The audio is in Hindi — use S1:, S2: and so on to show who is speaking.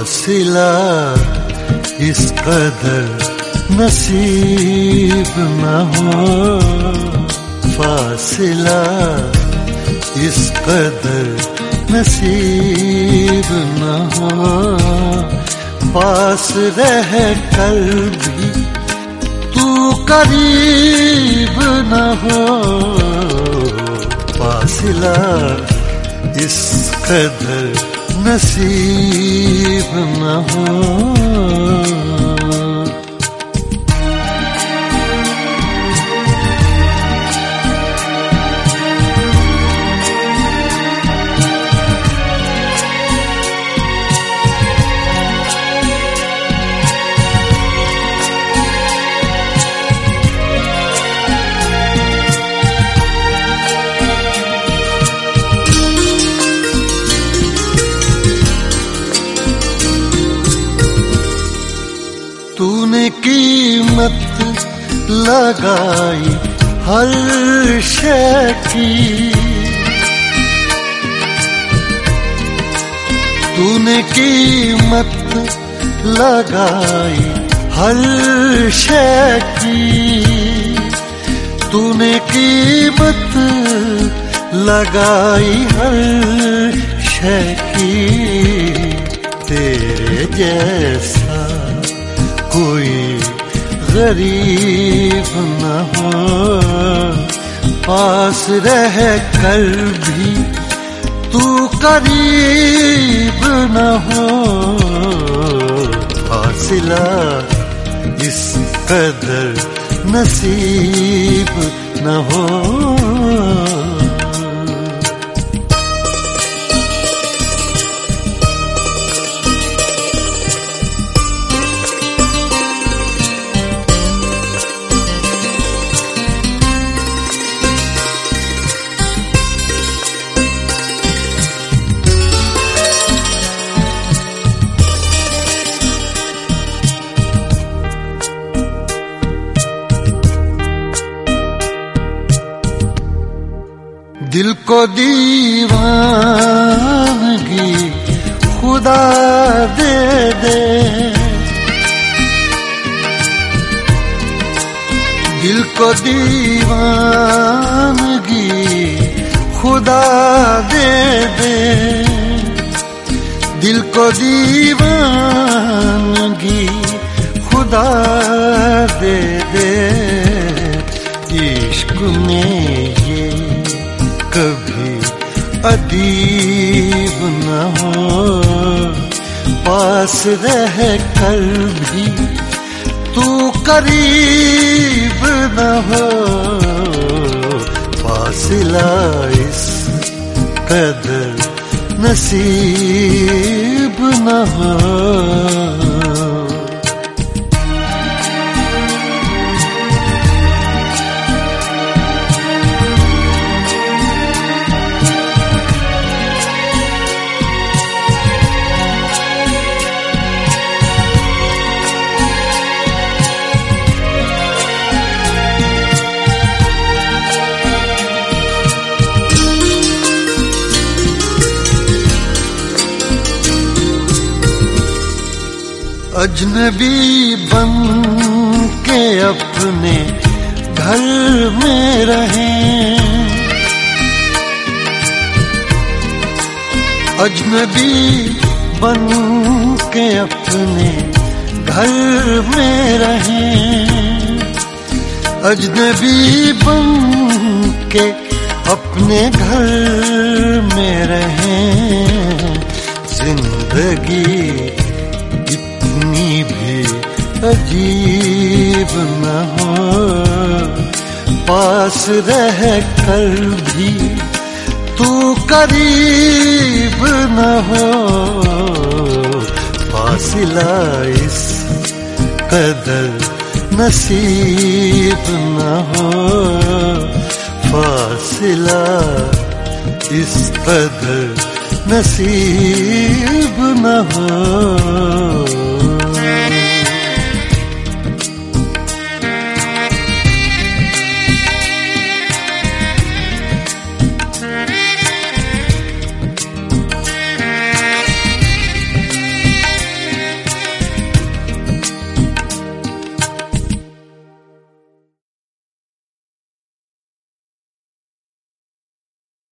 S1: फासिला इस कदर नसीब न हो, फासिला इस कदर नसीब न हो, पास रह कर भी तू करीब न हो, फासिला इस कदर नसीब न हो। तूने कीमत लगाई हर शय की, तूने कीमत लगाई हर शय की, तूने कीमत लगाई हर शय की, तेरे जैसा कोई गरीब न हो, पास रह कर भी तू करीब न हो, फासिला इस कदर नसीब न हो। दिल को दीवानगी खुदा दे दे, दिल को दीवानगी खुदा दे दे, दिल को दीवानगी खुदा दे दे, इश्क में ये कभी अदीब न हो, पास रह कर भी तू करीब न हो, फासिला इस कदर नसीब न हो। अजनबी बन के अपने घर में रहें, अजनबी बन के अपने घर में रहें, अजनबी बन के अपने घर में रहें, जिंदगी भी अजीब न हो, पास रह कर भी तू करीब न हो, फासिला इस कदर नसीब न हो, फासिला इस कदर नसीब न हो।